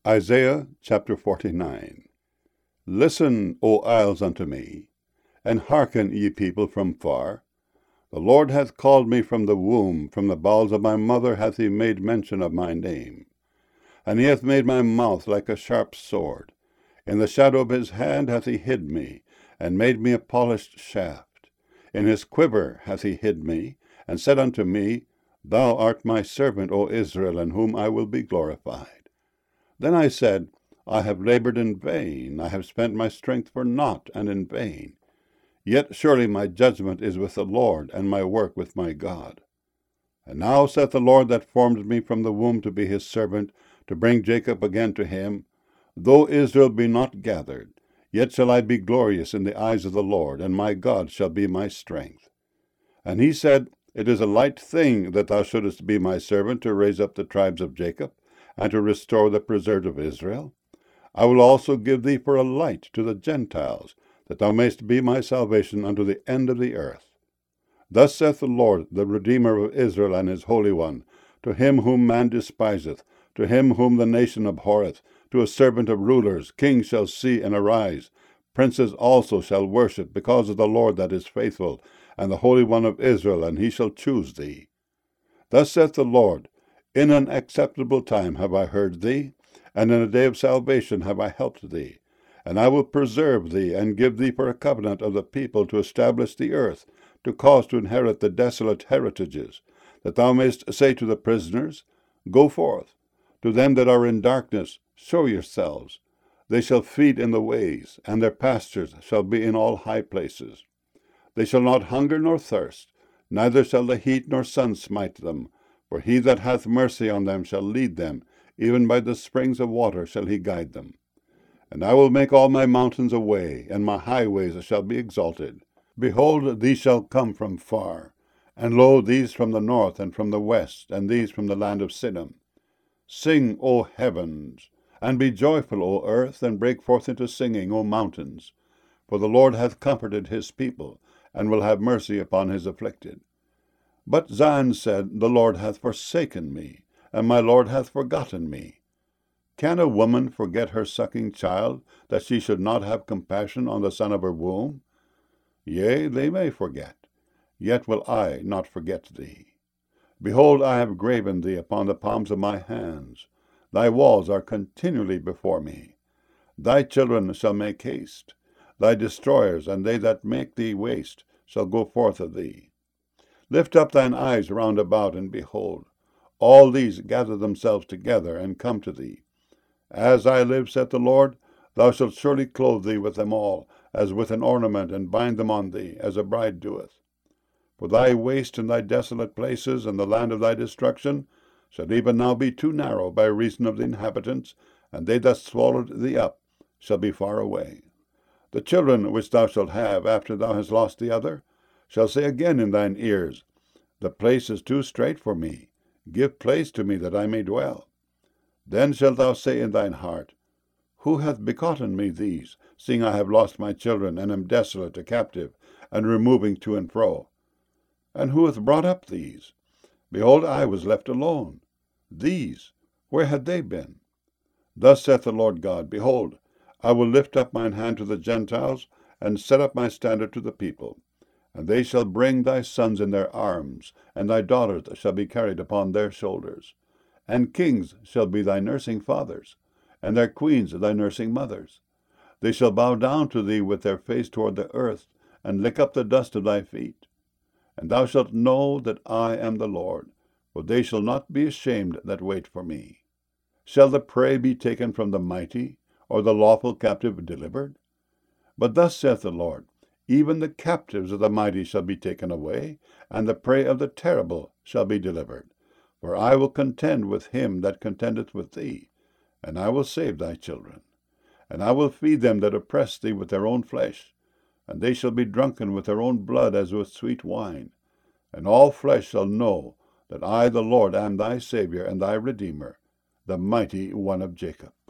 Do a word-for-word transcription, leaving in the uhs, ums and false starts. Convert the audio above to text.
Isaiah chapter forty-nine. Listen, O isles, unto me, and hearken, ye people from far. The Lord hath called me from the womb, from the bowels of my mother hath he made mention of my name. And he hath made my mouth like a sharp sword. In the shadow of his hand hath he hid me, and made me a polished shaft. In his quiver hath he hid me, and said unto me, Thou art my servant, O Israel, in whom I will be glorified. Then I said, I have labored in vain, I have spent my strength for naught and in vain. Yet surely my judgment is with the Lord, and my work with my God. And now saith the Lord that formed me from the womb to be his servant, to bring Jacob again to him, Though Israel be not gathered, yet shall I be glorious in the eyes of the Lord, and my God shall be my strength. And he said, It is a light thing that thou shouldest be my servant to raise up the tribes of Jacob, and to restore the preserved of Israel. I will also give thee for a light to the Gentiles, that thou mayst be my salvation unto the end of the earth. Thus saith the Lord, the Redeemer of Israel and his Holy One, to him whom man despiseth, to him whom the nation abhorreth, to a servant of rulers, kings shall see and arise, princes also shall worship, because of the Lord that is faithful, and the Holy One of Israel, and he shall choose thee. Thus saith the Lord, In an acceptable time have I heard thee, and in a day of salvation have I helped thee. And I will preserve thee, and give thee for a covenant of the people to establish the earth, to cause to inherit the desolate heritages, that thou mayst say to the prisoners, Go forth. To them that are in darkness, show yourselves. They shall feed in the ways, and their pastures shall be in all high places. They shall not hunger nor thirst, neither shall the heat nor sun smite them. For he that hath mercy on them shall lead them, even by the springs of water shall he guide them. And I will make all my mountains a way, and my highways shall be exalted. Behold, these shall come from far, and lo, these from the north and from the west, and these from the land of Siddim. Sing, O heavens, and be joyful, O earth, and break forth into singing, O mountains. For the Lord hath comforted his people, and will have mercy upon his afflicted. But Zion said, The Lord hath forsaken me, and my Lord hath forgotten me. Can a woman forget her sucking child, that she should not have compassion on the son of her womb? Yea, they may forget, yet will I not forget thee. Behold, I have graven thee upon the palms of my hands. Thy walls are continually before me. Thy children shall make haste. Thy destroyers, and they that make thee waste, shall go forth of thee. Lift up thine eyes round about, and behold, all these gather themselves together, and come to thee. As I live, saith the Lord, thou shalt surely clothe thee with them all, as with an ornament, and bind them on thee, as a bride doeth. For thy waste and thy desolate places, and the land of thy destruction, shall even now be too narrow by reason of the inhabitants, and they that swallowed thee up shall be far away. The children which thou shalt have after thou hast lost the other shall say again in thine ears, The place is too strait for me. Give place to me that I may dwell. Then shalt thou say in thine heart, Who hath begotten me these, seeing I have lost my children, and am desolate, a captive, and removing to and fro? And who hath brought up these? Behold, I was left alone. These, where had they been? Thus saith the Lord God, Behold, I will lift up mine hand to the Gentiles, and set up my standard to the people. And they shall bring thy sons in their arms, and thy daughters shall be carried upon their shoulders. And kings shall be thy nursing fathers, and their queens thy nursing mothers. They shall bow down to thee with their face toward the earth, and lick up the dust of thy feet. And thou shalt know that I am the Lord, for they shall not be ashamed that wait for me. Shall the prey be taken from the mighty, or the lawful captive delivered? But thus saith the Lord, Even the captives of the mighty shall be taken away, and the prey of the terrible shall be delivered. For I will contend with him that contendeth with thee, and I will save thy children. And I will feed them that oppress thee with their own flesh, and they shall be drunken with their own blood as with sweet wine. And all flesh shall know that I, the Lord, am thy Saviour and thy Redeemer, the mighty one of Jacob.